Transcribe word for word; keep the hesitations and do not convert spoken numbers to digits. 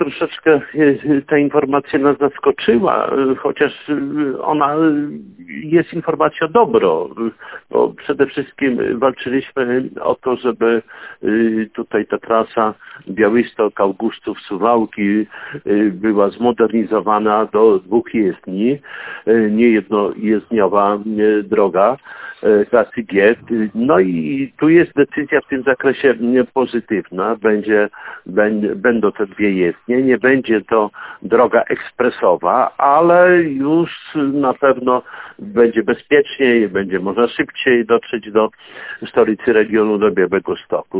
Troszeczkę ta informacja nas zaskoczyła, chociaż ona jest informacją dobrą, bo przede wszystkim walczyliśmy o to, żeby tutaj ta trasa Białystok, Augustów, Suwałki była zmodernizowana do dwóch jezdni, nie jednojezdniowa droga klasy G. No i tu jest decyzja w tym zakresie pozytywna, będzie, będą te dwie jezdnie, nie będzie to droga ekspresowa, ale już na pewno będzie bezpieczniej, będzie można szybciej dotrzeć do stolicy regionu, do Białegostoku.